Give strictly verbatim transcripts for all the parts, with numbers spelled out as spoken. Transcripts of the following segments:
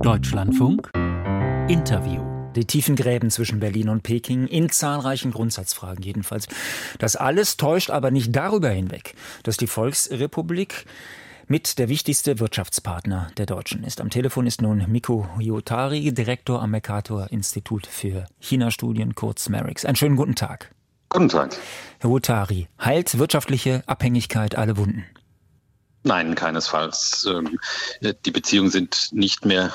Deutschlandfunk Interview. Die tiefen Gräben zwischen Berlin und Peking in zahlreichen Grundsatzfragen jedenfalls. Das alles täuscht aber nicht darüber hinweg, dass die Volksrepublik mit der wichtigste Wirtschaftspartner der Deutschen ist. Am Telefon ist nun Mikko Huotari, Direktor am Mercator-Institut für China-Studien, kurz MERIX. Einen schönen guten Tag. Guten Tag. Herr Huotari, heilt wirtschaftliche Abhängigkeit alle Wunden? Nein, keinesfalls. Die Beziehungen sind nicht mehr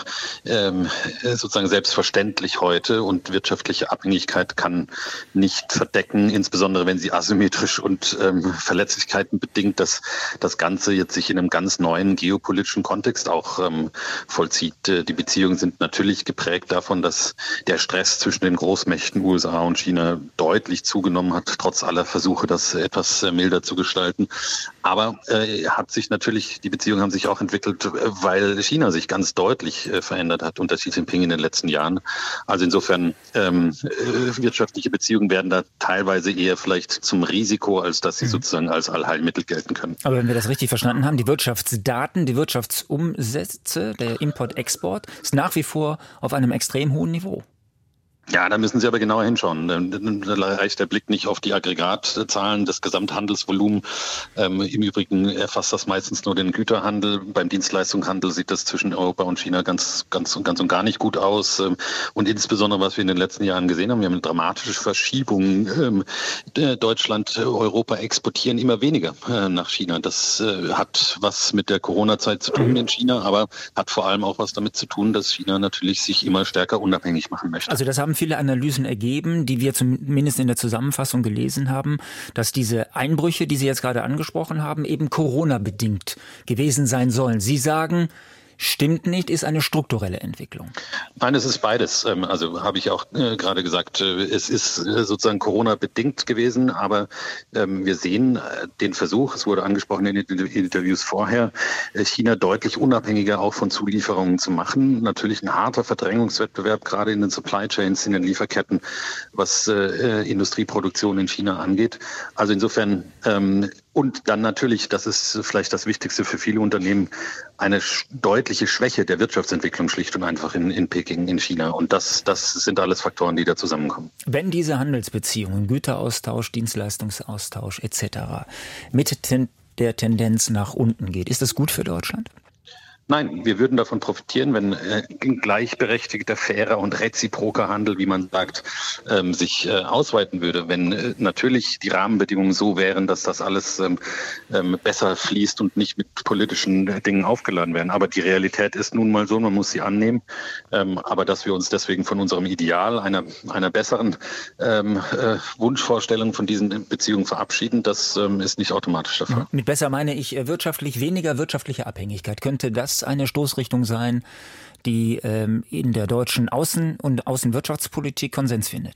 sozusagen selbstverständlich heute und wirtschaftliche Abhängigkeit kann nicht verdecken, insbesondere wenn sie asymmetrisch und Verletzlichkeiten bedingt, dass das Ganze jetzt sich in einem ganz neuen geopolitischen Kontext auch vollzieht. Die Beziehungen sind natürlich geprägt davon, dass der Stress zwischen den Großmächten U S A und China deutlich zugenommen hat, trotz aller Versuche, das etwas milder zu gestalten. Aber äh, hat sich natürlich, die Beziehungen haben sich auch entwickelt, weil China sich ganz deutlich äh, verändert hat unter Xi Jinping in den letzten Jahren. Also insofern ähm, äh, wirtschaftliche Beziehungen werden da teilweise eher vielleicht zum Risiko, als dass sie mhm. sozusagen als Allheilmittel gelten können. Aber wenn wir das richtig verstanden haben, die Wirtschaftsdaten, die Wirtschaftsumsätze, der Import-Export ist nach wie vor auf einem extrem hohen Niveau. Ja, da müssen Sie aber genauer hinschauen. Da reicht der Blick nicht auf die Aggregatzahlen des Gesamthandelsvolumens. Ähm, Im Übrigen erfasst das meistens nur den Güterhandel. Beim Dienstleistungshandel sieht das zwischen Europa und China ganz, ganz, ganz und gar nicht gut aus. Und insbesondere, was wir in den letzten Jahren gesehen haben, wir haben eine dramatische Verschiebung. Ähm, Deutschland, Europa exportieren immer weniger äh, nach China. Das äh, hat was mit der Corona-Zeit zu tun in China, aber hat vor allem auch was damit zu tun, dass China natürlich sich immer stärker unabhängig machen möchte. Also das haben viele Analysen ergeben, die wir zumindest in der Zusammenfassung gelesen haben, dass diese Einbrüche, die Sie jetzt gerade angesprochen haben, eben Corona-bedingt gewesen sein sollen. Sie sagen, stimmt nicht, ist eine strukturelle Entwicklung. Nein, es ist beides. Also habe ich auch äh, gerade gesagt, es ist sozusagen Corona-bedingt gewesen, aber ähm, wir sehen äh, den Versuch, es wurde angesprochen in den Interviews vorher, China deutlich unabhängiger auch von Zulieferungen zu machen. Natürlich ein harter Verdrängungswettbewerb, gerade in den Supply Chains, in den Lieferketten, was äh, Industrieproduktion in China angeht. Also insofern ähm, und dann natürlich, das ist vielleicht das Wichtigste für viele Unternehmen, eine deutliche Schwäche der Wirtschaftsentwicklung schlicht und einfach in, in Peking, in China. Und das, das sind alles Faktoren, die da zusammenkommen. Wenn diese Handelsbeziehungen, Güteraustausch, Dienstleistungsaustausch et cetera mit ten, der Tendenz nach unten geht, ist das gut für Deutschland? Nein, wir würden davon profitieren, wenn äh, gleichberechtigter, fairer und reziproker Handel, wie man sagt, ähm, sich äh, ausweiten würde. Wenn äh, natürlich die Rahmenbedingungen so wären, dass das alles ähm, ähm, besser fließt und nicht mit politischen äh, Dingen aufgeladen werden. Aber die Realität ist nun mal so, man muss sie annehmen. Ähm, aber dass wir uns deswegen von unserem Ideal, einer, einer besseren ähm, äh, Wunschvorstellung von diesen Beziehungen verabschieden, das ähm, ist nicht automatisch der Fall. Mit besser meine ich äh, wirtschaftlich, weniger wirtschaftliche Abhängigkeit. Könnte das eine Stoßrichtung sein, die ähm, in der deutschen Außen- und Außenwirtschaftspolitik Konsens findet?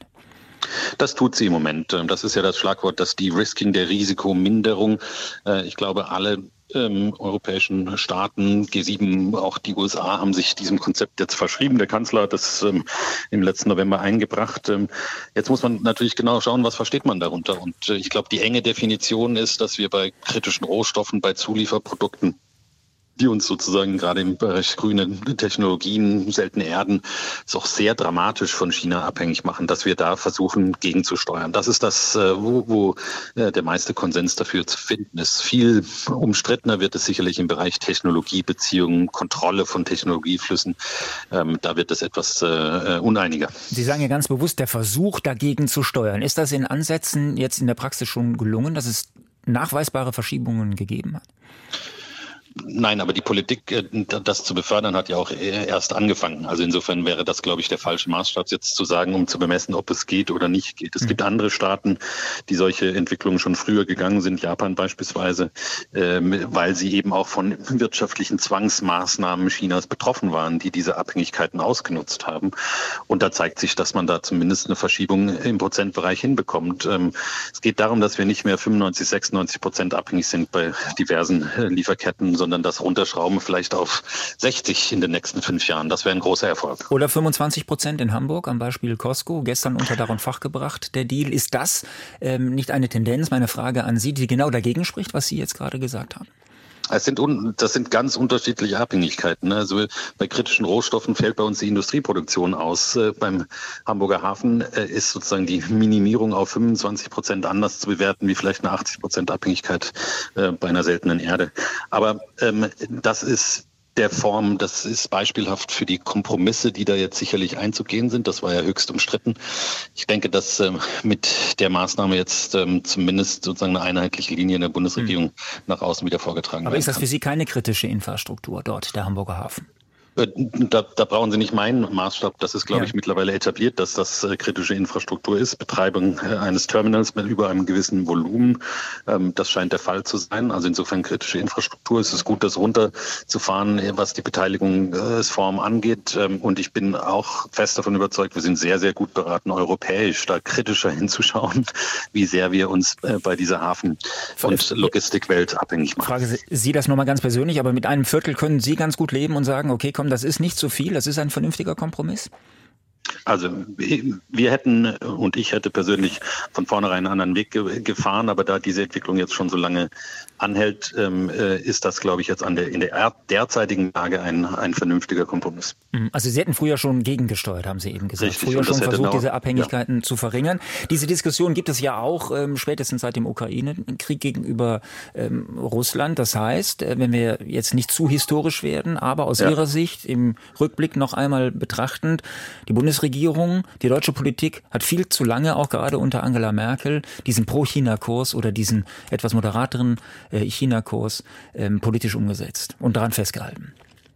Das tut sie im Moment. Das ist ja das Schlagwort, das De-Risking, der Risikominderung. Ich glaube, alle ähm, europäischen Staaten, G sieben, auch die U S A, haben sich diesem Konzept jetzt verschrieben. Der Kanzler hat das ähm, im letzten November eingebracht. Ähm, jetzt muss man natürlich genau schauen, was versteht man darunter. Und äh, ich glaube, die enge Definition ist, dass wir bei kritischen Rohstoffen, bei Zulieferprodukten, die uns sozusagen gerade im Bereich grüne Technologien, seltene Erden, ist auch sehr dramatisch von China abhängig machen, dass wir da versuchen, gegenzusteuern. Das ist das, wo, wo der meiste Konsens dafür zu finden ist. Viel umstrittener wird es sicherlich im Bereich Technologiebeziehungen, Kontrolle von Technologieflüssen. Ähm, da wird es etwas äh, uneiniger. Sie sagen ja ganz bewusst, der Versuch, dagegen zu steuern. Ist das in Ansätzen jetzt in der Praxis schon gelungen, dass es nachweisbare Verschiebungen gegeben hat? Nein, aber die Politik, das zu befördern, hat ja auch erst angefangen. Also insofern wäre das, glaube ich, der falsche Maßstab, jetzt zu sagen, um zu bemessen, ob es geht oder nicht geht. Es mhm. gibt andere Staaten, die solche Entwicklungen schon früher gegangen sind, Japan beispielsweise, weil sie eben auch von wirtschaftlichen Zwangsmaßnahmen Chinas betroffen waren, die diese Abhängigkeiten ausgenutzt haben. Und da zeigt sich, dass man da zumindest eine Verschiebung im Prozentbereich hinbekommt. Es geht darum, dass wir nicht mehr fünfundneunzig, sechsundneunzig Prozent abhängig sind bei diversen Lieferketten, sondern das runterschrauben vielleicht auf sechzig in den nächsten fünf Jahren. Das wäre ein großer Erfolg. Oder fünfundzwanzig Prozent in Hamburg, am Beispiel Costco, gestern unter Dach und Fach gebracht, der Deal. Ist das ähm, nicht eine Tendenz, meine Frage an Sie, die genau dagegen spricht, was Sie jetzt gerade gesagt haben? Es sind un, das sind ganz unterschiedliche Abhängigkeiten. Also bei kritischen Rohstoffen fällt bei uns die Industrieproduktion aus. Äh, beim Hamburger Hafen äh, ist sozusagen die Minimierung auf fünfundzwanzig Prozent anders zu bewerten wie vielleicht eine achtzig Prozent Abhängigkeit äh, bei einer seltenen Erde. Aber ähm, das ist der Form, das ist beispielhaft für die Kompromisse, die da jetzt sicherlich einzugehen sind. Das war ja höchst umstritten. Ich denke, dass ähm, mit der Maßnahme jetzt ähm, zumindest sozusagen eine einheitliche Linie in der Bundesregierung hm. nach außen wieder vorgetragen wird. Aber ist das für Sie keine kritische Infrastruktur dort, der Hamburger Hafen? Da, da brauchen Sie nicht meinen Maßstab. Das ist, glaube ja. ich, mittlerweile etabliert, dass das äh, kritische Infrastruktur ist. Betreibung äh, eines Terminals mit über einem gewissen Volumen. Ähm, das scheint der Fall zu sein. Also insofern kritische Infrastruktur. Es ist gut, das runterzufahren, was die Beteiligungsform angeht. Ähm, und ich bin auch fest davon überzeugt, wir sind sehr, sehr gut beraten, europäisch da kritischer hinzuschauen, wie sehr wir uns äh, bei dieser Hafen- und Logistikwelt abhängig machen. Frage Sie das nochmal ganz persönlich, aber mit einem Viertel können Sie ganz gut leben und sagen, okay, komm, das ist nicht zu viel, das ist ein vernünftiger Kompromiss? Also wir hätten und ich hätte persönlich von vornherein einen anderen Weg ge- gefahren, aber da diese Entwicklung jetzt schon so lange anhält, ähm, ist das, glaube ich, jetzt an der, in der derzeitigen Lage ein, ein vernünftiger Kompromiss. Also Sie hätten früher schon gegengesteuert, haben Sie eben gesagt. Richtig, früher schon versucht, noch, diese Abhängigkeiten ja. zu verringern. Diese Diskussion gibt es ja auch ähm, spätestens seit dem Ukraine-Krieg gegenüber ähm, Russland. Das heißt, äh, wenn wir jetzt nicht zu historisch werden, aber aus ja. Ihrer Sicht im Rückblick noch einmal betrachtend, die Bundesregierung, die deutsche Politik hat viel zu lange, auch gerade unter Angela Merkel, diesen Pro-China-Kurs oder diesen etwas moderateren äh, China-Kurs ähm, politisch umgesetzt und daran festgehalten.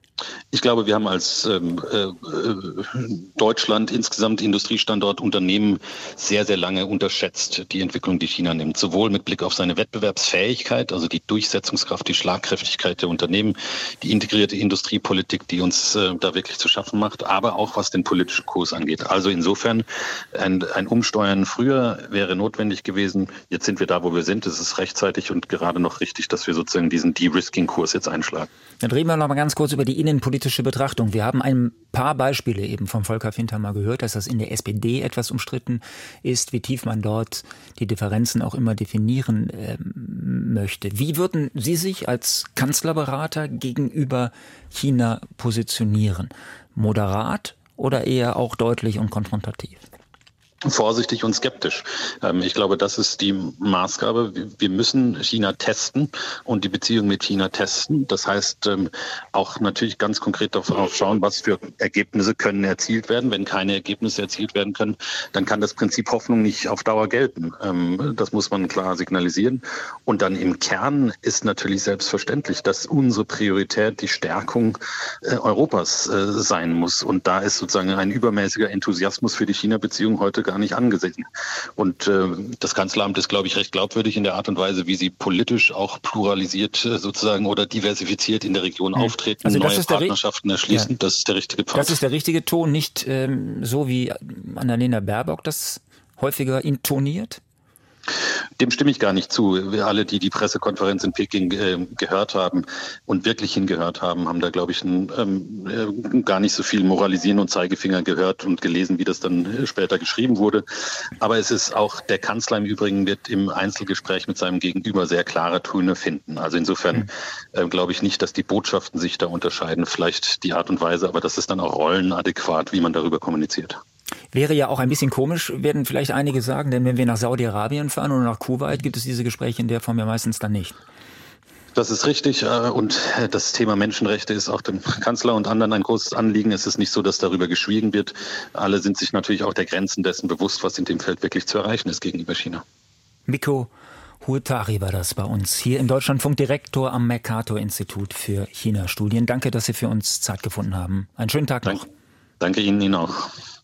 Ich glaube, wir haben als ähm, äh, Deutschland insgesamt Industriestandort Unternehmen sehr, sehr lange unterschätzt die Entwicklung, die China nimmt. Sowohl mit Blick auf seine Wettbewerbsfähigkeit, also die Durchsetzungskraft, die Schlagkräftigkeit der Unternehmen, die integrierte Industriepolitik, die uns äh, da wirklich zu schaffen macht, aber auch was den politischen Kurs angeht. Also insofern ein, ein Umsteuern früher wäre notwendig gewesen. Jetzt sind wir da, wo wir sind. Es ist rechtzeitig und gerade noch richtig, dass wir sozusagen diesen De-Risking-Kurs jetzt einschlagen. Dann reden wir noch mal ganz kurz über die innenpolitische Betrachtung. Wir haben ein paar Beispiele eben vom Volker Finter mal gehört, dass das in der S P D etwas umstritten ist, wie tief man dort die Differenzen auch immer definieren äh, möchte. Wie würden Sie sich als Kanzlerberater gegenüber China positionieren? Moderat oder eher auch deutlich und konfrontativ? Vorsichtig und skeptisch. Ich glaube, das ist die Maßgabe. Wir müssen China testen und die Beziehung mit China testen. Das heißt, auch natürlich ganz konkret darauf schauen, was für Ergebnisse können erzielt werden. Wenn keine Ergebnisse erzielt werden können, dann kann das Prinzip Hoffnung nicht auf Dauer gelten. Das muss man klar signalisieren. Und dann im Kern ist natürlich selbstverständlich, dass unsere Priorität die Stärkung Europas sein muss. Und da ist sozusagen ein übermäßiger Enthusiasmus für die China-Beziehung heute gar nicht angesehen. Und äh, das Kanzleramt ist, glaube ich, recht glaubwürdig in der Art und Weise, wie sie politisch auch pluralisiert äh, sozusagen oder diversifiziert in der Region mhm. auftreten, also neue Partnerschaften erschließen. Ja. Das ist der richtige Pfad. Das ist der richtige Ton, nicht ähm, so wie Annalena Baerbock das häufiger intoniert? Dem stimme ich gar nicht zu. Wir alle, die die Pressekonferenz in Peking äh, gehört haben und wirklich hingehört haben, haben da, glaube ich, ein, ähm, gar nicht so viel Moralisieren und Zeigefinger gehört und gelesen, wie das dann äh, später geschrieben wurde. Aber es ist auch, der Kanzler im Übrigen wird im Einzelgespräch mit seinem Gegenüber sehr klare Töne finden. Also insofern äh, glaube ich nicht, dass die Botschaften sich da unterscheiden. Vielleicht die Art und Weise, aber das ist dann auch rollenadäquat, wie man darüber kommuniziert. Wäre ja auch ein bisschen komisch, werden vielleicht einige sagen, denn wenn wir nach Saudi-Arabien fahren oder nach Kuwait, gibt es diese Gespräche in der Form ja meistens dann nicht. Das ist richtig und das Thema Menschenrechte ist auch dem Kanzler und anderen ein großes Anliegen. Es ist nicht so, dass darüber geschwiegen wird. Alle sind sich natürlich auch der Grenzen dessen bewusst, was in dem Feld wirklich zu erreichen ist gegenüber China. Mikko Huetari war das bei uns, hier im Deutschlandfunk, Direktor am Mercator-Institut für China-Studien. Danke, dass Sie für uns Zeit gefunden haben. Einen schönen Tag noch. Danke, Danke Ihnen, Ihnen auch.